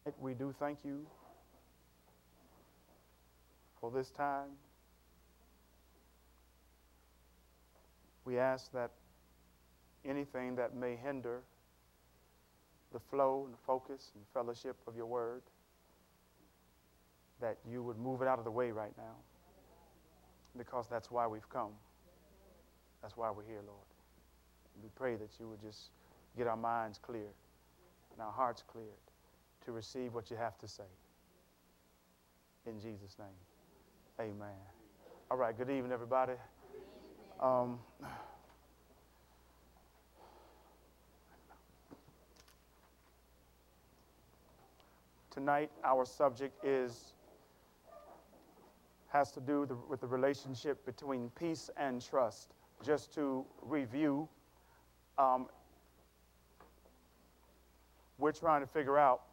We do thank you for this time. We ask that anything that may hinder the flow and the focus and fellowship of your word, that you would move it out of the way right now, because that's why we've come. That's why we're here, Lord. We pray that you would just get our minds cleared and our hearts cleared to receive what you have to say. In Jesus' name, amen. All right, good evening, everybody. Tonight, our subject has to do with the relationship between peace and trust. Just to review, we're trying to figure out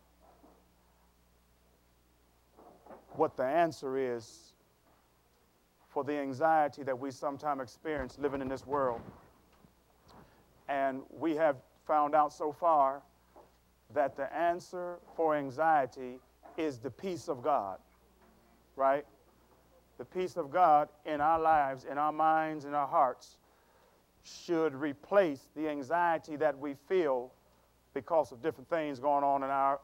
what the answer is for the anxiety that we sometimes experience living in this world. And we have found out so far that the answer for anxiety is the peace of God, right? The peace of God in our lives, in our minds, in our hearts should replace the anxiety that we feel because of different things going on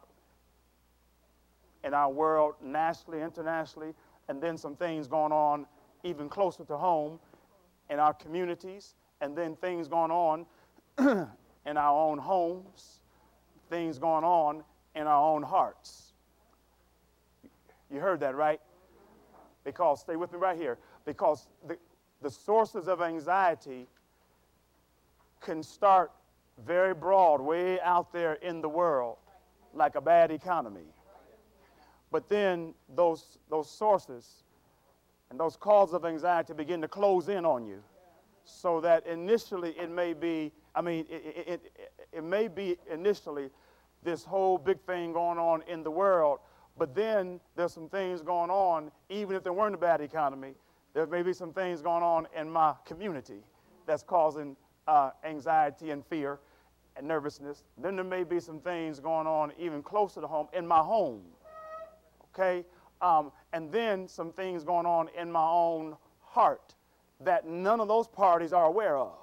in our world, nationally, internationally, and then some things going on even closer to home in our communities, and then things going on in our own homes, things going on in our own hearts. You heard that, right? Because, stay with me right here, because the sources of anxiety can start very broad, way out there in the world, like a bad economy. But then those sources and those causes of anxiety begin to close in on you, so that initially it may be, it may be initially this whole big thing going on in the world, but then there's some things going on, even if there weren't a bad economy, there may be some things going on in my community that's causing anxiety and fear and nervousness. Then there may be some things going on even closer to home in my home, okay? And then some things going on in my own heart that none of those parties are aware of.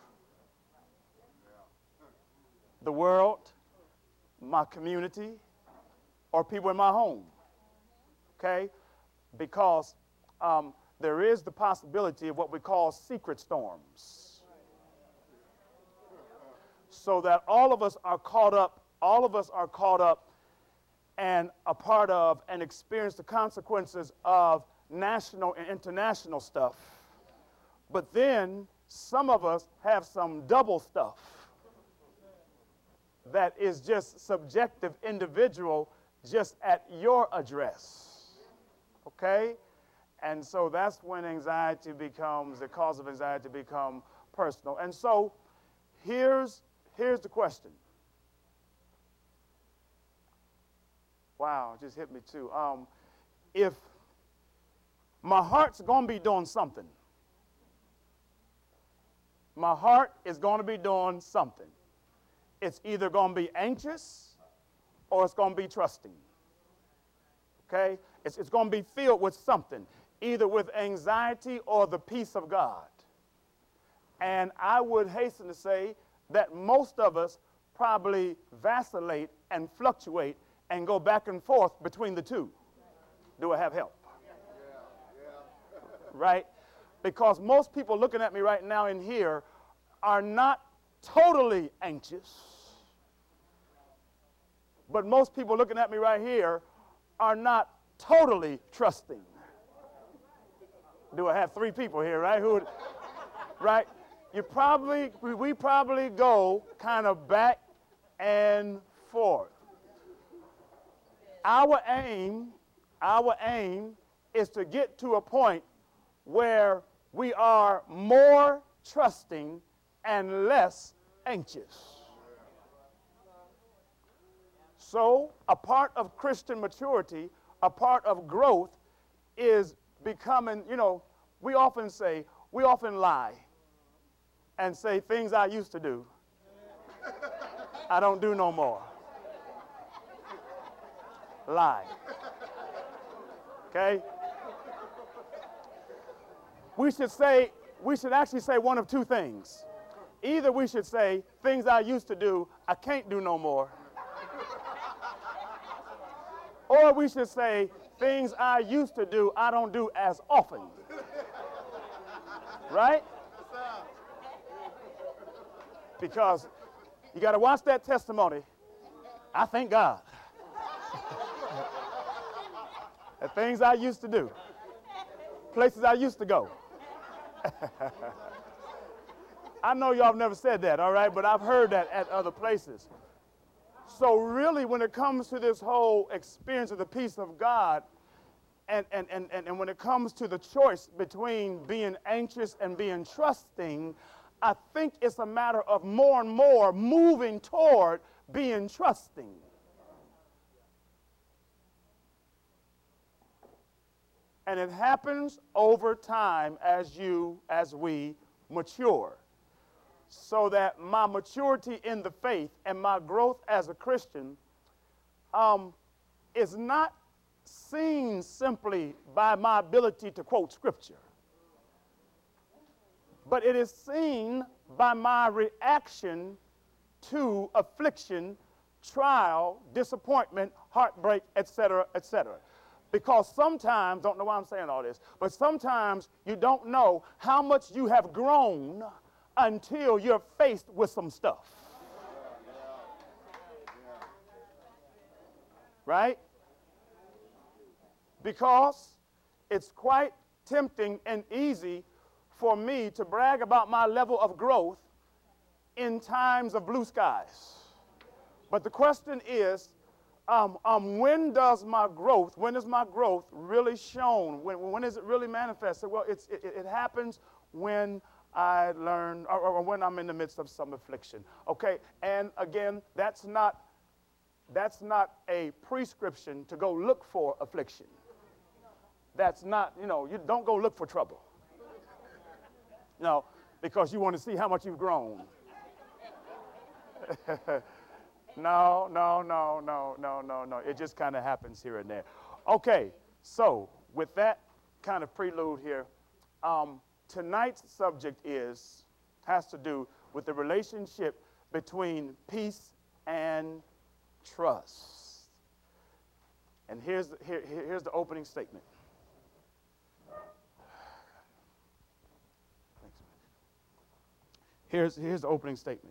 The world, my community, or people in my home, okay? Because there is the possibility of what we call secret storms. So that all of us are caught up and a part of and experience the consequences of national and international stuff. But then some of us have some double stuff that is just subjective, individual, just at your address, okay? And so that's when anxiety becomes, the cause of anxiety become personal. And so here's the question. Wow, it just hit me too. If my heart's going to be doing something, my heart is going to be doing something. It's either going to be anxious or it's going to be trusting. Okay? It's going to be filled with something, either with anxiety or the peace of God. And I would hasten to say that most of us probably vacillate and fluctuate and go back and forth between the two. Do I have help? Right? Because most people looking at me right now in here are not totally anxious. But most people looking at me right here are not totally trusting. Do I have three people here, right? Right? We probably go kind of back and forth. Our aim is to get to a point where we are more trusting and less anxious. So, a part of Christian maturity, a part of growth is becoming, we often lie and say things I used to do, I don't do no more. lie. Okay? We should actually say one of two things. Either we should say, things I used to do, I can't do no more. Or we should say, things I used to do, I don't do as often. Right? Because you got to watch that testimony. I thank God. The things I used to do, places I used to go. I know y'all have never said that, all right, but I've heard that at other places. So really, when it comes to this whole experience of the peace of God, and when it comes to the choice between being anxious and being trusting, I think it's a matter of more and more moving toward being trusting. And it happens over time as we mature. So that my maturity in the faith and my growth as a Christian is not seen simply by my ability to quote scripture, but it is seen by my reaction to affliction, trial, disappointment, heartbreak, etc., etc. Because sometimes, don't know why I'm saying all this, but sometimes you don't know how much you have grown until you're faced with some stuff. Right? Because it's quite tempting and easy for me to brag about my level of growth in times of blue skies. But the question is, when is my growth really shown? When is it really manifested? Well, it happens when I learn, or when I'm in the midst of some affliction. Okay, and again, that's not a prescription to go look for affliction. That's not, you don't go look for trouble. Because you want to see how much you've grown. No. It just kind of happens here and there. Okay, so with that kind of prelude here, tonight's subject has to do with the relationship between peace and trust. And here's the opening statement. Here's the opening statement.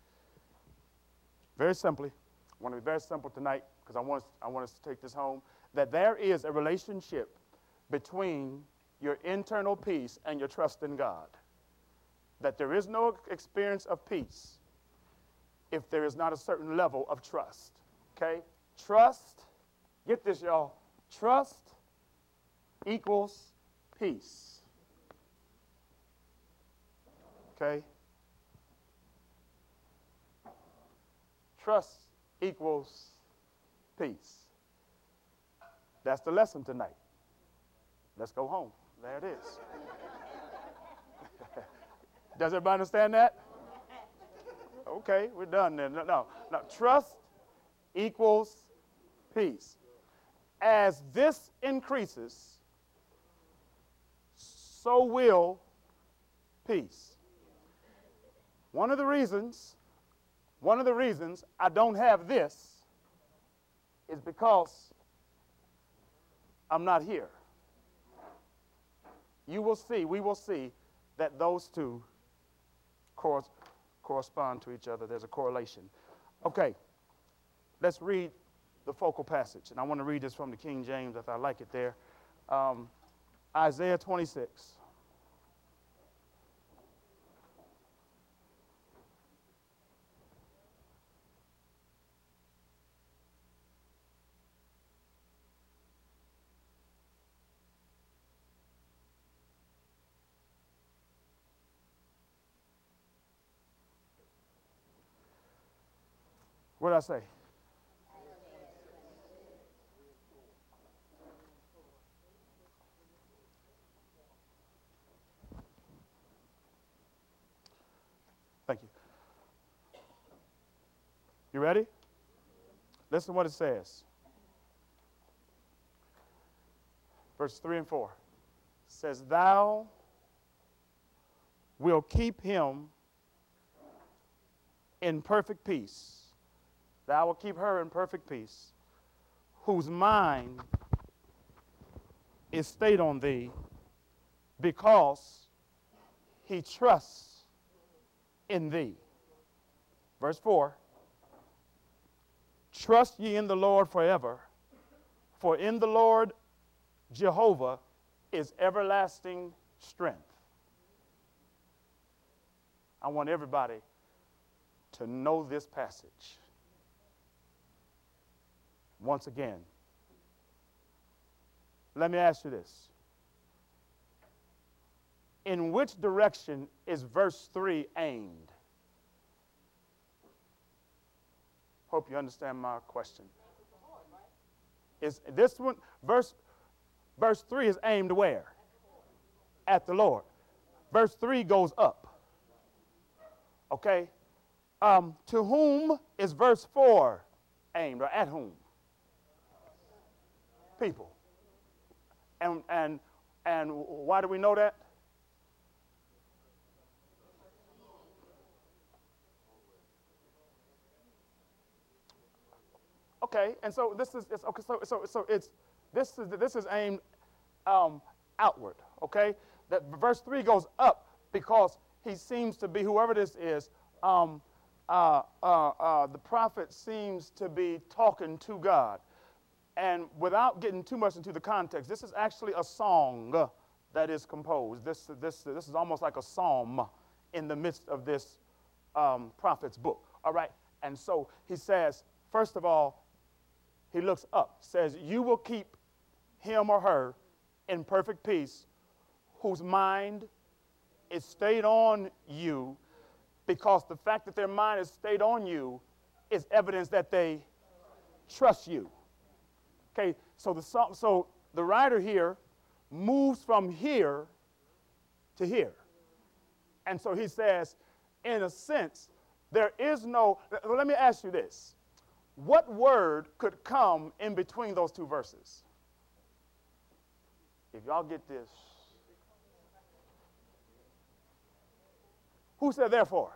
Very simply, I want to be very simple tonight because I want us to take this home, that there is a relationship between your internal peace and your trust in God. That there is no experience of peace if there is not a certain level of trust. Okay? Trust, get this, y'all. Trust equals peace. Okay? Trust equals peace. That's the lesson tonight. Let's go home. There it is. Does everybody understand that? Okay, we're done then. No. Trust equals peace. As this increases, so will peace. One of the reasons I don't have this is because I'm not here. We will see that those two correspond to each other. There's a correlation. Okay, let's read the focal passage. And I want to read this from the King James if I like it there. Isaiah 26. What did I say? Thank you. You ready? Listen to what it says. Verse 3 and 4 says, thou will keep him in perfect peace. Thou will keep her in perfect peace, whose mind is stayed on thee, because he trusts in thee. Verse 4, trust ye in the Lord forever, for in the Lord Jehovah is everlasting strength. I want everybody to know this passage. Once again, let me ask you this. In which direction is verse 3 aimed? Hope you understand my question. Is this one, verse 3 is aimed where? At the Lord. Verse 3 goes up. Okay? To whom is verse 4 aimed, or at whom? People. And why do we know that? Okay, and so this is okay. So this is aimed outward. Okay, that verse 3 goes up because he seems to be, whoever this is, the prophet seems to be talking to God, and without getting too much into the context, this is actually a song that is composed. This is almost like a psalm in the midst of this prophet's book. All right, and so he says, first of all, he looks up, says, you will keep him or her in perfect peace, whose mind is stayed on you, because the fact that their mind is stayed on you is evidence that they trust you. Okay, so the writer here moves from here to here. And so he says, in a sense, there is no, let me ask you this. What word could come in between those two verses? If y'all get this. Who said therefore?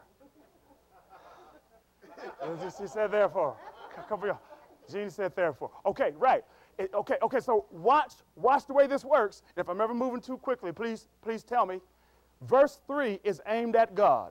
She said therefore. Come for y'all. Jeannie said therefore. Okay, right. Okay, so watch the way this works. If I'm ever moving too quickly, please tell me. Verse 3 is aimed at God.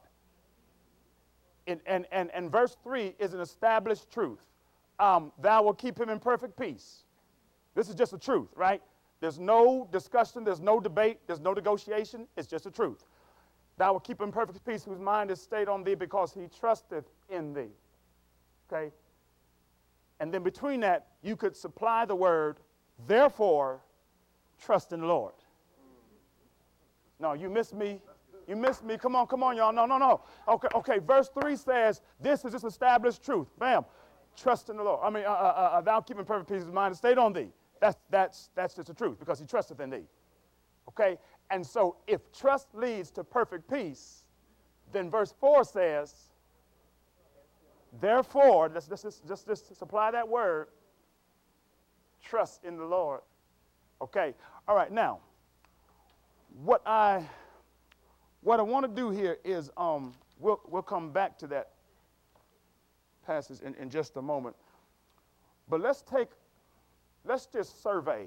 And verse 3 is an established truth. Thou will keep him in perfect peace. This is just a truth, right? There's no discussion, there's no debate, there's no negotiation. It's just a truth. Thou will keep him in perfect peace, whose mind is stayed on thee, because he trusteth in thee. Okay? And then between that, you could supply the word, therefore, trust in the Lord. No, you missed me. You missed me. Come on, y'all. No. Okay. Verse 3 says, this is just established truth. Bam. Trust in the Lord. Thou keep in perfect peace, his mind is stayed on thee. That's just the truth, because he trusteth in thee. Okay? And so if trust leads to perfect peace, then verse 4 says, therefore, let's just supply that word, trust in the Lord. Okay? All right, now, what I want to do here is, we'll come back to that passage in just a moment. But let's just survey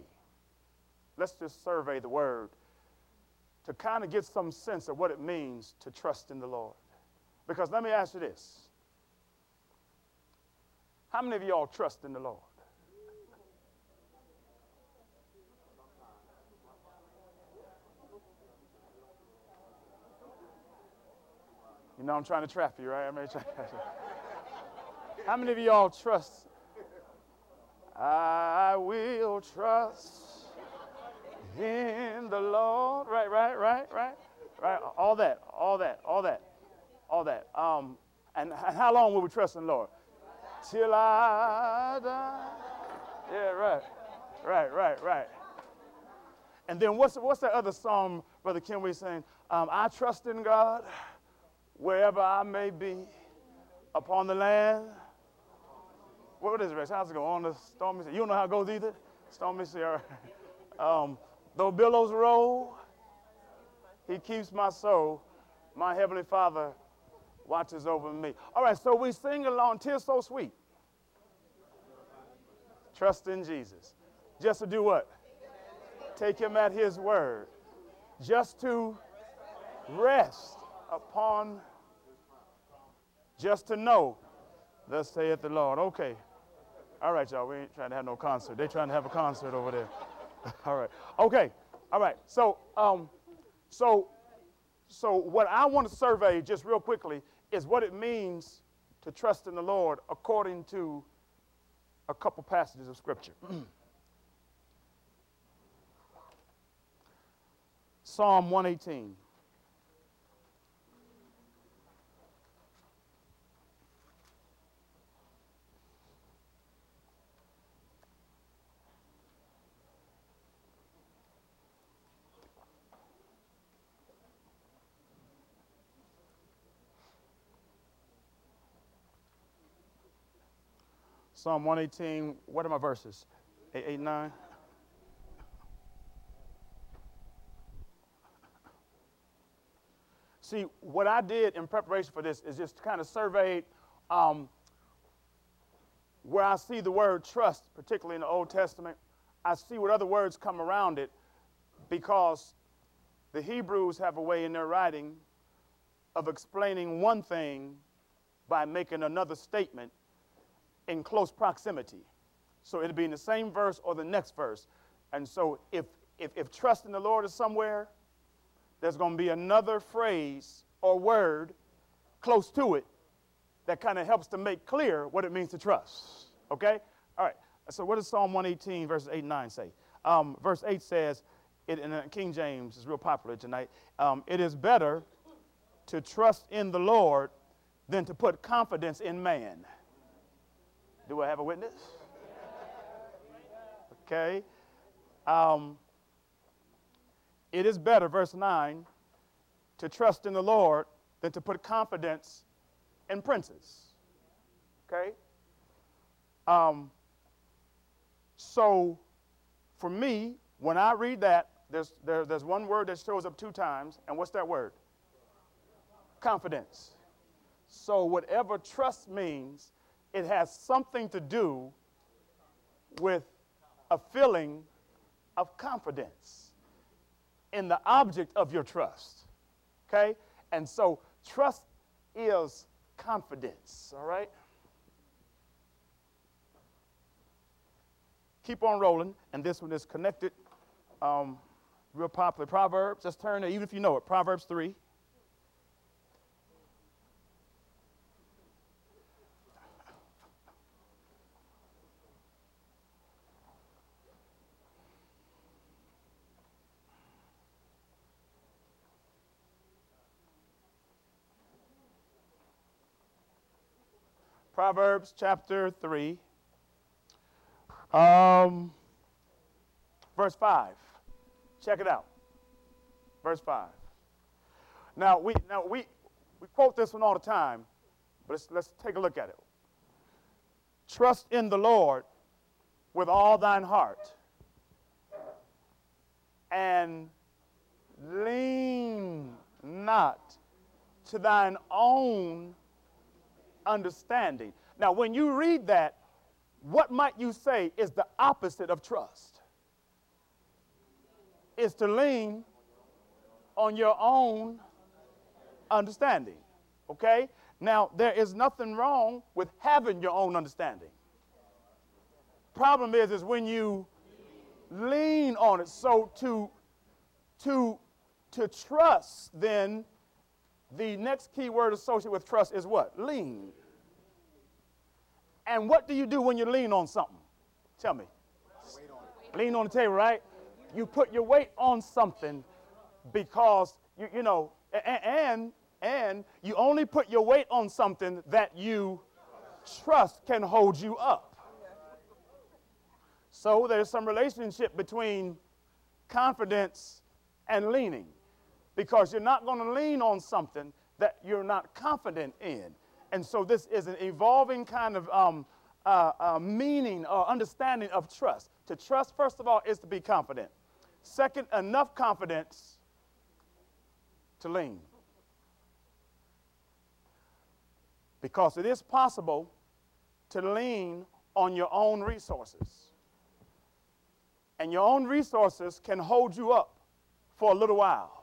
the word to kind of get some sense of what it means to trust in the Lord. Because let me ask you this. How many of y'all trust in the Lord? You know I'm trying to trap you, right? How many of y'all trust? I will trust in the Lord. Right. All that. And how long will we trust in the Lord? Till I die. Yeah, right. And then what's that other song, Brother Ken, we saying? I trust in God wherever I may be upon the land. What is it, Rex? How's it go? On the stormy sea. You don't know how it goes either? Stormy sea, all right. Though billows roll, he keeps my soul. My Heavenly Father watches over me. All right, so we sing along, "'Tis So Sweet." Trust in Jesus. Just to do what? Take him at his word. Just to rest upon, just to know, thus saith the Lord. Okay. All right, y'all, we ain't trying to have no concert. They're trying to have a concert over there. All right. Okay. All right. So what I want to survey just real quickly is what it means to trust in the Lord according to a couple passages of Scripture. Psalm 118. Psalm 118, what are my verses? 8, 9. See, what I did in preparation for this is just kind of surveyed where I see the word trust, particularly in the Old Testament. I see what other words come around it because the Hebrews have a way in their writing of explaining one thing by making another statement in close proximity. So it'll be in the same verse or the next verse. And so if trust in the Lord is somewhere, there's going to be another phrase or word close to it that kind of helps to make clear what it means to trust. Okay? All right. So what does Psalm 118, verses 8 and 9 say? Verse 8 says, in King James, is real popular tonight, it is better to trust in the Lord than to put confidence in man. Do I have a witness? Okay. It is better, verse 9, to trust in the Lord than to put confidence in princes. Okay? So, for me, when I read that, there's one word that shows up 2 times, and what's that word? Confidence. So, whatever trust means, it has something to do with a feeling of confidence in the object of your trust, okay? And so trust is confidence, all right? Keep on rolling, and this one is connected, real popular. Proverbs, just turn there, even if you know it, Proverbs 3. Proverbs chapter 3, verse 5. Check it out. Verse 5. Now we quote this one all the time, but let's take a look at it. Trust in the Lord with all thine heart, and lean not to thine own understanding. Now, when you read that, what might you say is the opposite of trust? Is to lean on your own understanding. Okay? Now, there is nothing wrong with having your own understanding. Problem is when you lean on it. So to trust, then, the next key word associated with trust is what? Lean. And what do you do when you lean on something? Tell me. Lean on the table, right? You put your weight on something because, you know, and you only put your weight on something that you trust can hold you up. So there's some relationship between confidence and leaning, because you're not going to lean on something that you're not confident in. And so this is an evolving kind of meaning or understanding of trust. To trust, first of all, is to be confident. Second, enough confidence to lean. Because it is possible to lean on your own resources. And your own resources can hold you up for a little while.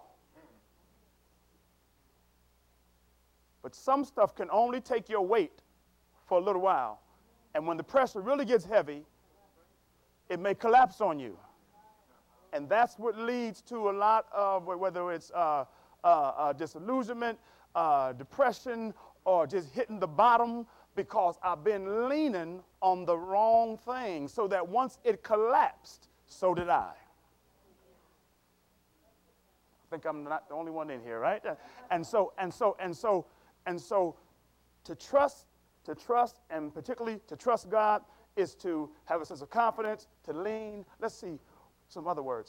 But some stuff can only take your weight for a little while. And when the pressure really gets heavy, it may collapse on you. And that's what leads to a lot of, whether it's disillusionment, depression, or just hitting the bottom, because I've been leaning on the wrong thing, so that once it collapsed, so did I. I think I'm not the only one in here, right? And so to trust, and particularly to trust God, is to have a sense of confidence, to lean. Let's see some other words.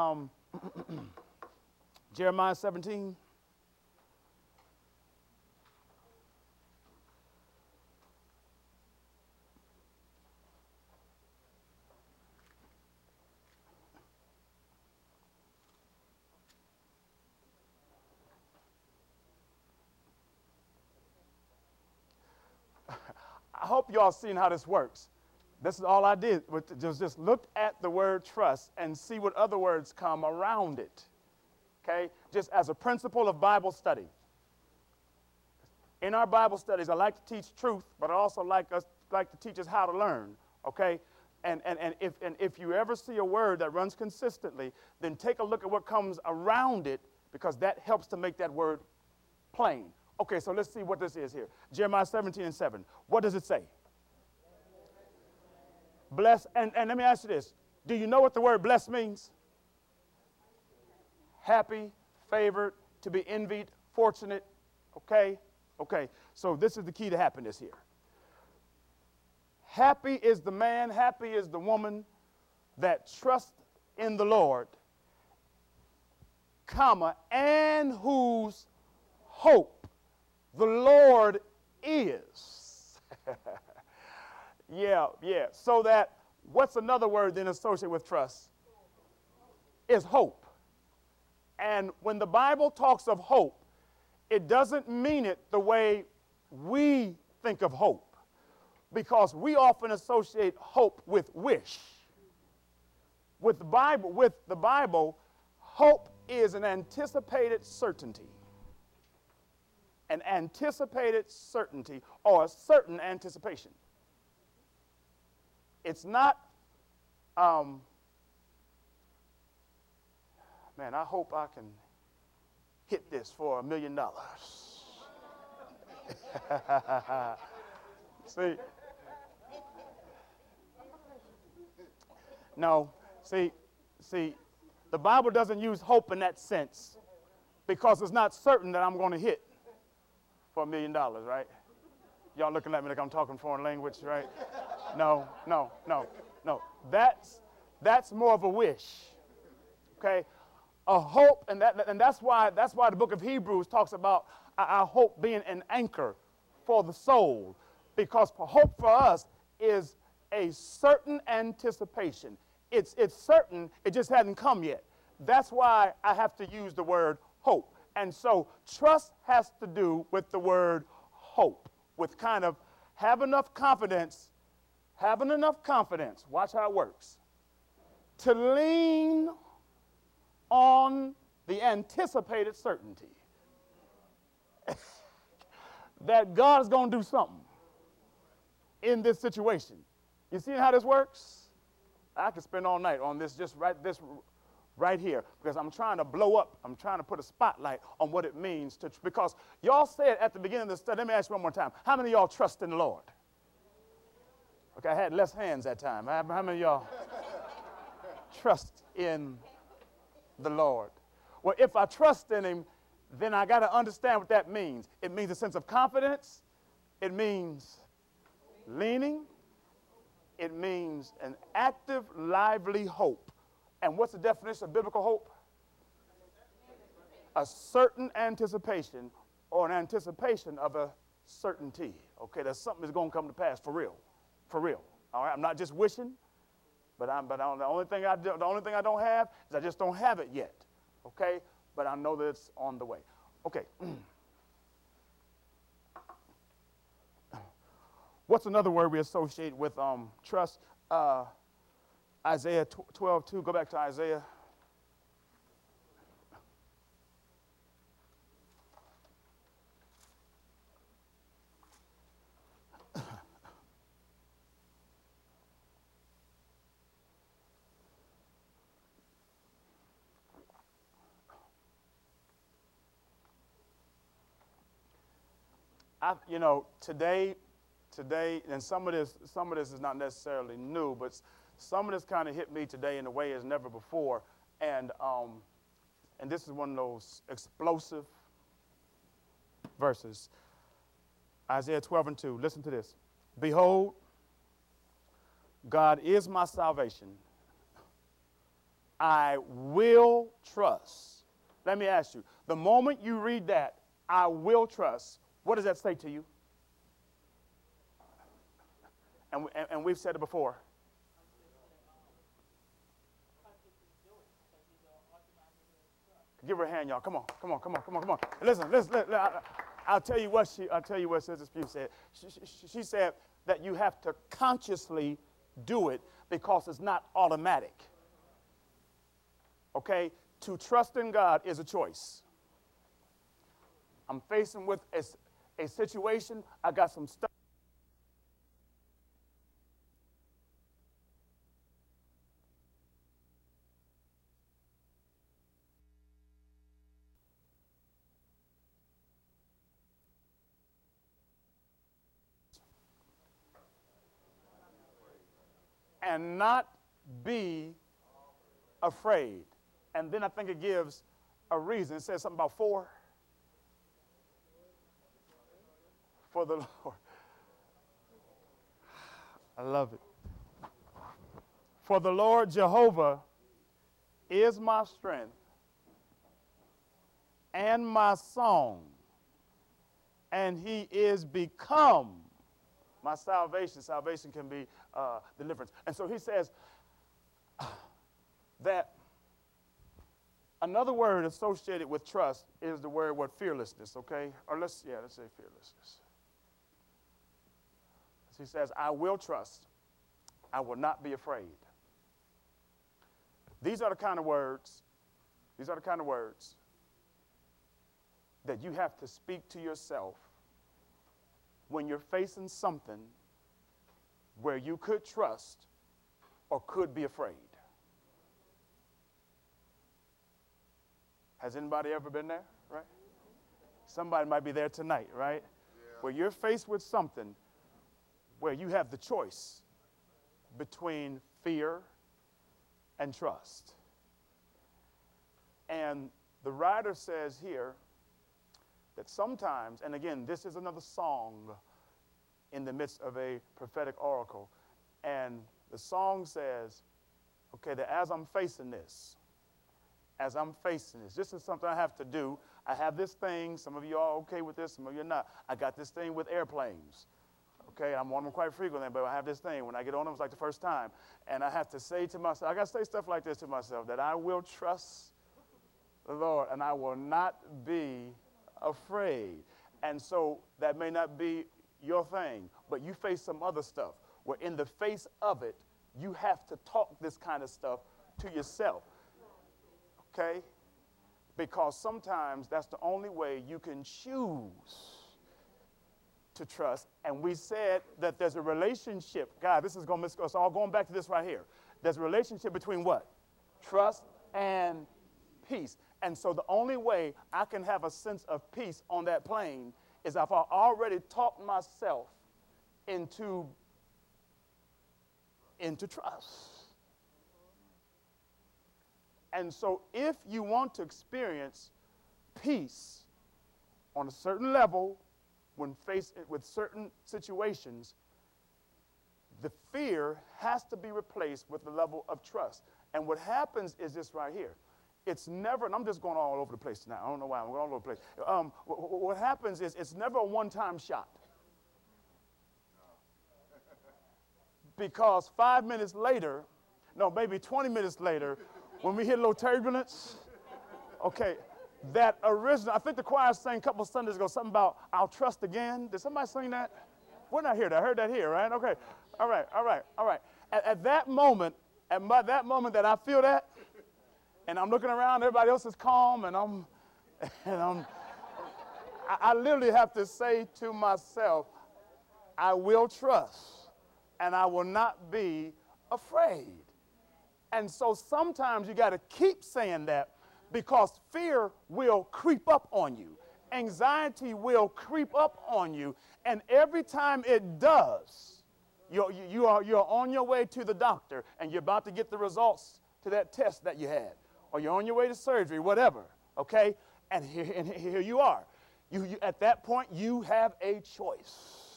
Jeremiah 17. I hope you all seen how this works. This is all I did, just looked at the word trust and see what other words come around it, okay? Just as a principle of Bible study. In our Bible studies, I like to teach truth, but I also like to teach us how to learn, okay? And if you ever see a word that runs consistently, then take a look at what comes around it, because that helps to make that word plain. Okay, so let's see what this is here. Jeremiah 17:7. What does it say? Bless, and let me ask you this. Do you know what the word blessed means? Happy, favored, to be envied, fortunate, okay? Okay, so this is the key to happiness here. Happy is the man, happy is the woman that trusts in the Lord, comma, and whose hope the Lord is. Yeah. So that, what's another word then associated with trust? Is hope. And when the Bible talks of hope, it doesn't mean it the way we think of hope, because we often associate hope with wish. With the Bible, hope is an anticipated certainty. An anticipated certainty, or a certain anticipation. It's not, man, I hope I can hit this for $1 million. See? No, see, the Bible doesn't use hope in that sense, because it's not certain that I'm going to hit for $1 million, right? Y'all looking at me like I'm talking foreign language, right? No. That's more of a wish, okay? A hope, and that's why the book of Hebrews talks about our hope being an anchor for the soul, because hope for us is a certain anticipation. It's certain, it just hadn't come yet. That's why I have to use the word hope. And so trust has to do with the word hope, with kind of having enough confidence, watch how it works, to lean on the anticipated certainty that God is going to do something in this situation. You see how this works? I could spend all night on this, just right here, because I'm trying to blow up. I'm trying to put a spotlight on what it means to, because y'all said at the beginning of the study, let me ask you one more time, how many of y'all trust in the Lord? Okay, I had less hands that time. How many of y'all trust in the Lord? Well, if I trust in him, then I got to understand what that means. It means a sense of confidence. It means leaning. It means an active, lively hope. And what's the definition of biblical hope? A certain anticipation, or an anticipation of a certainty. Okay, there's something that's going to come to pass for real. For real. All right, I'm not just wishing. The only thing I don't have is I just don't have it yet. Okay? But I know that it's on the way. Okay. What's another word we associate with trust? Isaiah 12:2. Go back to Isaiah. Today, and some of this is not necessarily new, but some of this kind of hit me today in a way as never before, and this is one of those explosive verses. Isaiah 12:2. Listen to this. Behold, God is my salvation. I will trust. Let me ask you, the moment you read that, I will trust, what does that say to you? And we've said it before. Give her a hand, y'all. Come on. Listen. I'll tell you what Sister Spew said. She said that you have to consciously do it because it's not automatic. Okay? To trust in God is a choice. I'm facing with a situation. I got some stuff. And not be afraid. And then I think it gives a reason. It says something about for the Lord. I love it. For the Lord Jehovah is my strength and my song, and he is become my salvation. Salvation can be deliverance. And so he says that another word associated with trust is the word fearlessness, okay? Or let's say fearlessness. He says, I will trust. I will not be afraid. These are the kind of words that you have to speak to yourself when you're facing something where you could trust or could be afraid. Has anybody ever been there, right? Somebody might be there tonight, right? Yeah. Where you're faced with something where you have the choice between fear and trust. And the writer says here that sometimes, and again, this is another song in the midst of a prophetic oracle, and the song says, okay, that as I'm facing this, this is something I have to do. I have this thing. Some of you are okay with this, some of you are not. I got this thing with airplanes. Okay, I'm on them quite frequently, but I have this thing. When I get on them, it's like the first time. And I have to say to myself, I got to say stuff like this to myself, that I will trust the Lord and I will not be afraid. And so that may not be your thing, but you face some other stuff where in the face of it, you have to talk this kind of stuff to yourself. Okay? Because sometimes that's the only way you can choose to trust. And we said that there's a relationship. God, this is going to miss us all going back to this right here. There's a relationship between what? Trust and peace. And so the only way I can have a sense of peace on that plane is if I already talked myself into trust. And so if you want to experience peace on a certain level when faced with certain situations, the fear has to be replaced with the level of trust. And what happens is this right here. It's never, and I'm just going all over the place tonight. I don't know why I'm going all over the place. What happens is it's never a one-time shot. Because 5 minutes later, no, maybe 20 minutes later, when we hit a little turbulence, okay, that original, I think the choir sang a couple Sundays ago something about I'll trust again. Did somebody sing that? When I hear that? I heard that here, right? Okay. All right, all right, all right. At that moment, that moment that I feel that, and I'm looking around, everybody else is calm, and I literally have to say to myself, I will trust, and I will not be afraid. And so sometimes you got to keep saying that, because fear will creep up on you. Anxiety will creep up on you. And every time it does, you're on your way to the doctor and you're about to get the results to that test that you had. Or you're on your way to surgery, whatever, okay? And here you are. At that point, you have a choice.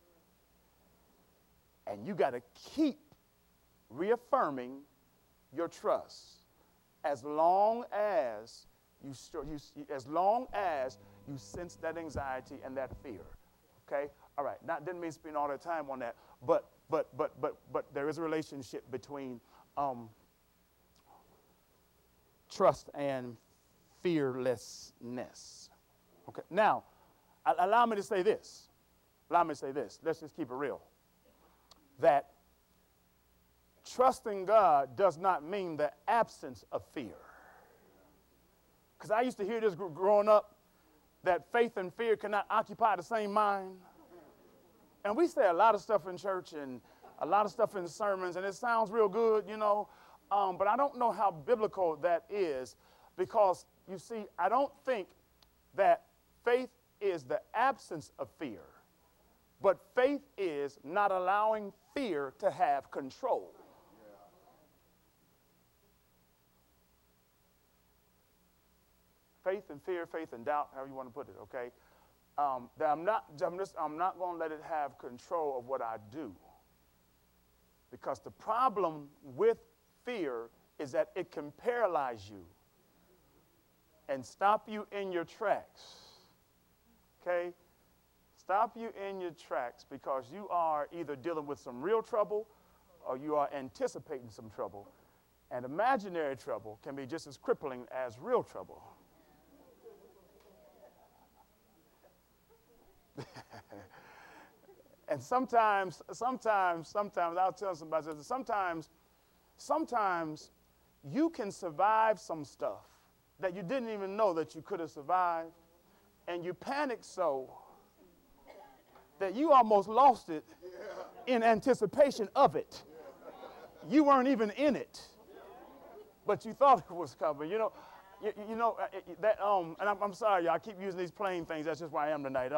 And you got to keep reaffirming your trust. As long as you sense that anxiety and that fear, okay? All right. Now, didn't mean to spend all that time on that, but there is a relationship between trust and fearlessness. Okay. Now, allow me to say this. Let's just keep it real. That trusting God does not mean the absence of fear. Because I used to hear this growing up, that faith and fear cannot occupy the same mind. And we say a lot of stuff in church and a lot of stuff in sermons, and it sounds real good, you know, but I don't know how biblical that is, because, you see, I don't think that faith is the absence of fear, but faith is not allowing fear to have control. Faith and fear, faith and doubt, however you want to put it, okay? That I'm not going to let it have control of what I do. Because the problem with fear is that it can paralyze you and stop you in your tracks, okay? Stop you in your tracks because you are either dealing with some real trouble or you are anticipating some trouble. And imaginary trouble can be just as crippling as real trouble. And sometimes I'll tell somebody, sometimes you can survive some stuff that you didn't even know that you could have survived, and you panic so that you almost lost it in anticipation of it. You weren't even in it, but you thought it was coming. You know, and I'm sorry, y'all, I keep using these plane things. That's just where I am tonight.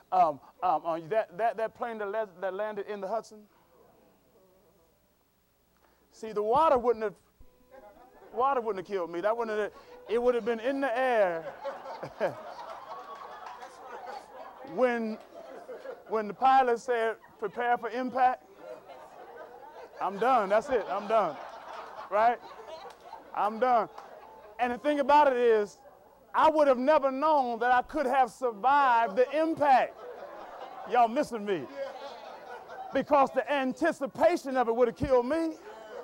That plane that landed in the Hudson. See, the water wouldn't have killed me. It would have been in the air when the pilot said, "Prepare for impact." I'm done. That's it. I'm done. Right? I'm done. And the thing about it is, I would have never known that I could have survived the impact. Y'all missing me. Because the anticipation of it would have killed me.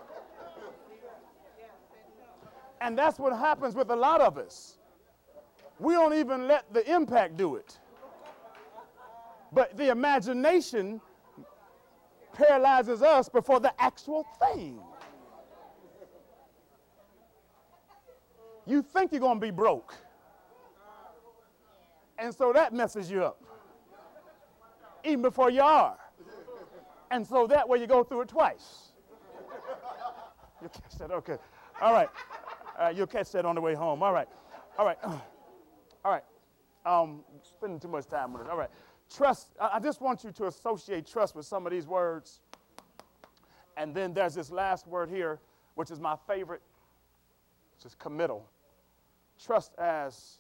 And that's what happens with a lot of us. We don't even let the impact do it. But the imagination paralyzes us before the actual thing. You think you're going to be broke. And so that messes you up. Even before you are. And so that way you go through it twice. You catch that? Okay. All right. You'll catch that on the way home. All right. All right. All right. Spending too much time with it. All right. Trust. I just want you to associate trust with some of these words. And then there's this last word here, which is my favorite, which is committal. Trust as,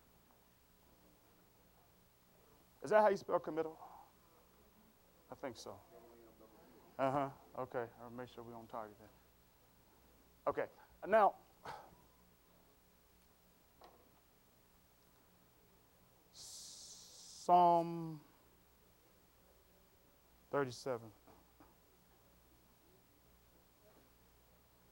is that how you spell committal? I think so. Okay, I'll make sure we're on target there. Okay, now, Psalm 37.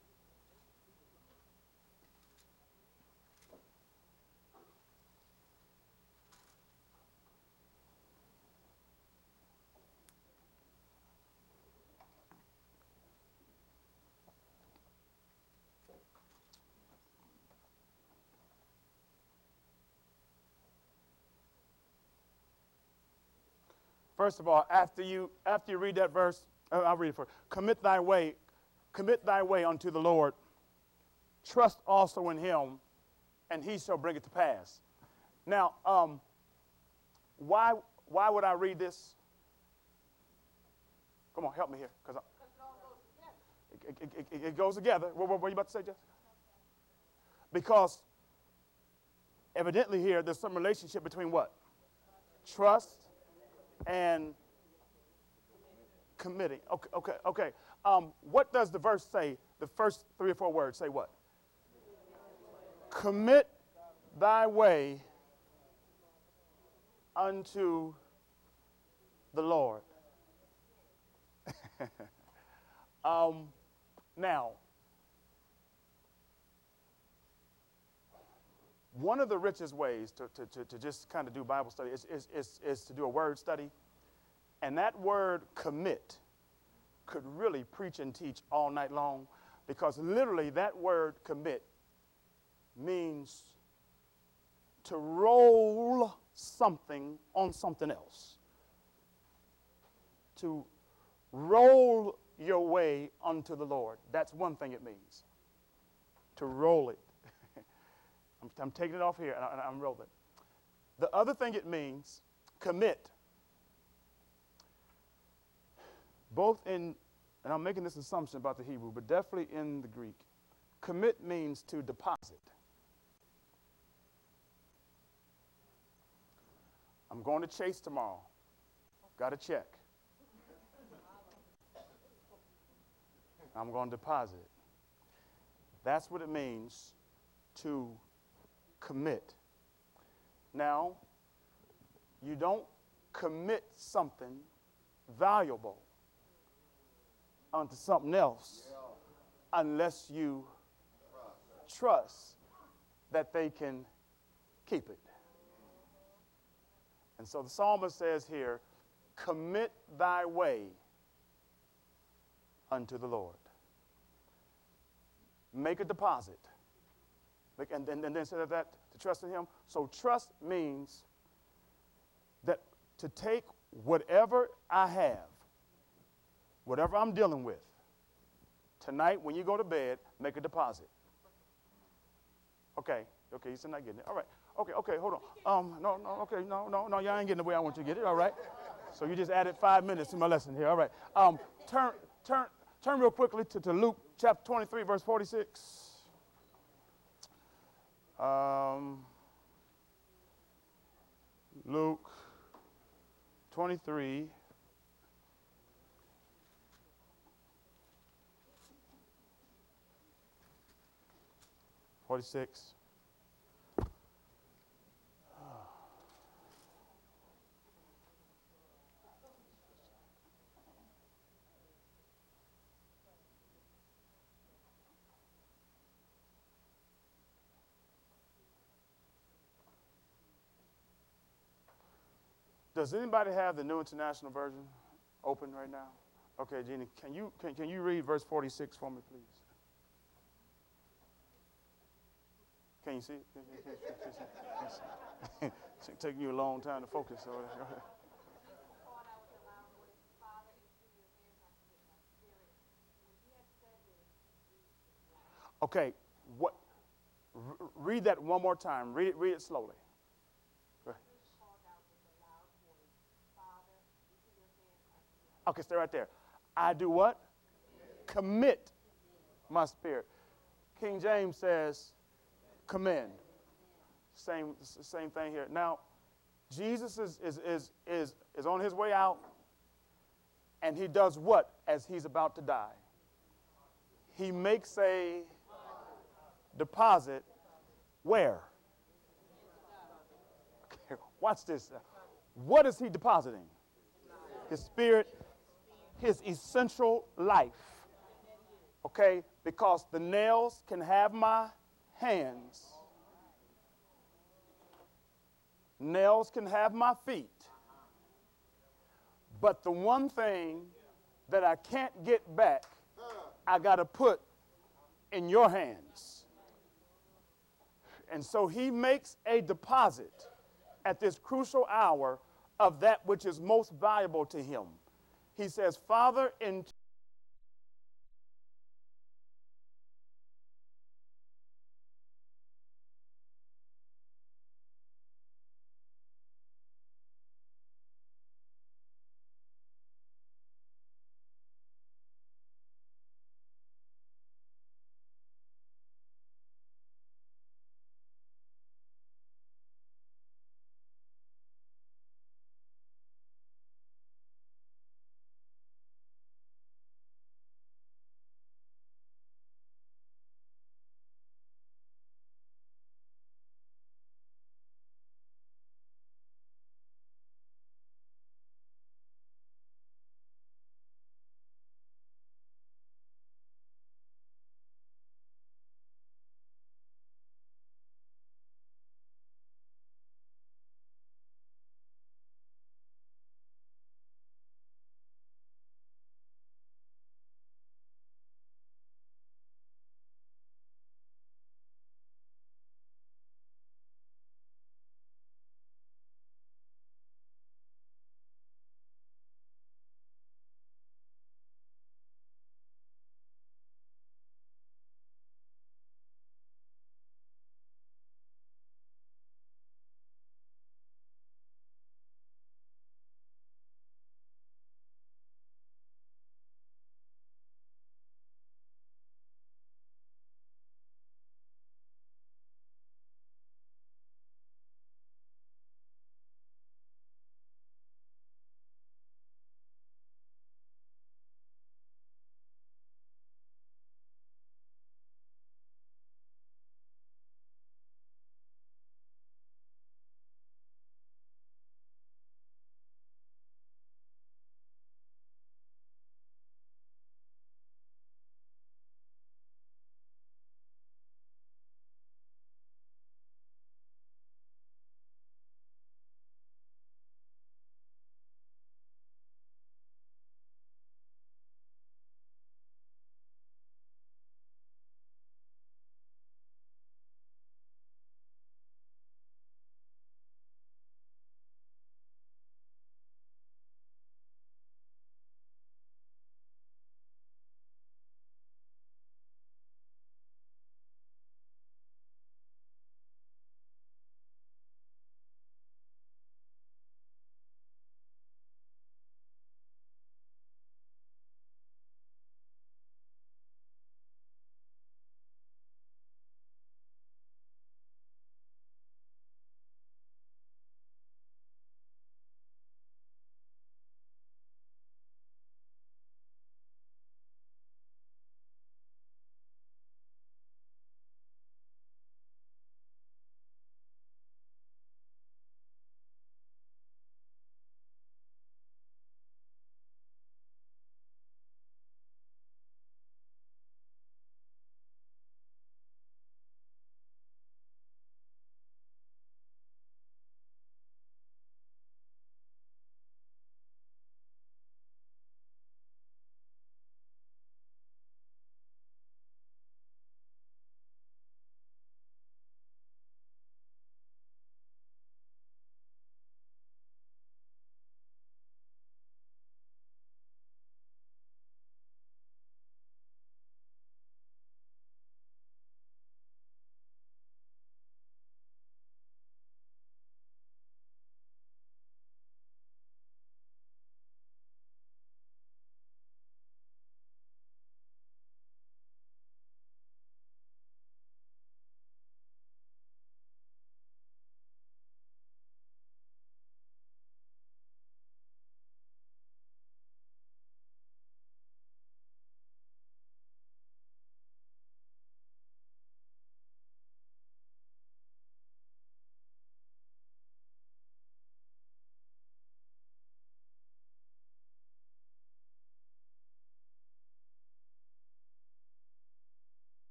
First of all, after you read that verse, I'll read it first. Commit thy way unto the Lord. Trust also in him, and he shall bring it to pass. Now, why would I read this? Come on, help me here, because it goes together. What are you about to say, Jessica? Because evidently here, there's some relationship between what? Trust and committing. Okay. What does the verse say? The first 3 or 4 words say what? Commit thy way unto the Lord. Now, one of the richest ways to just kind of do Bible study is to do a word study. And that word commit could really preach and teach all night long, because literally that word commit means to roll something on something else. To roll your way unto the Lord. That's one thing it means. To roll it. I'm taking it off here and I'm rolling. The other thing it means, commit. Both in, and I'm making this assumption about the Hebrew, but definitely in the Greek, commit means to deposit. I'm going to Chase tomorrow. Got a check. I'm going to deposit it. That's what it means to commit. Now, you don't commit something valuable onto something else unless you trust that they can keep it. And so the psalmist says here, commit thy way unto the Lord. Make a deposit. And then say that to trust in him. So trust means that to take whatever I have, whatever I'm dealing with, tonight when you go to bed, make a deposit. Okay, you said not getting it. All right. Okay, hold on. No, y'all ain't getting the way I want you to get it. All right. So you just added 5 minutes to my lesson here. All right. Turn real quickly to Luke chapter 23, verse 46. Luke 23. $46. Does anybody have the New International Version open right now? Okay, Jeannie, can you read verse 46 for me, please? Can you see it? It's taking you a long time to focus. So. Okay, read that one more time. Read it slowly. Okay, stay right there. I do what? Commit my spirit. King James says, commend. Same thing here. Now, Jesus is on his way out, and he does what as he's about to die? He makes a deposit where? Okay, watch this. What is he depositing? His spirit, his essential life. Okay? Because the nails can have my hands. Nails can have my feet. But the one thing that I can't get back, I got to put in your hands. And so he makes a deposit at this crucial hour of that which is most valuable to him. He says, Father, into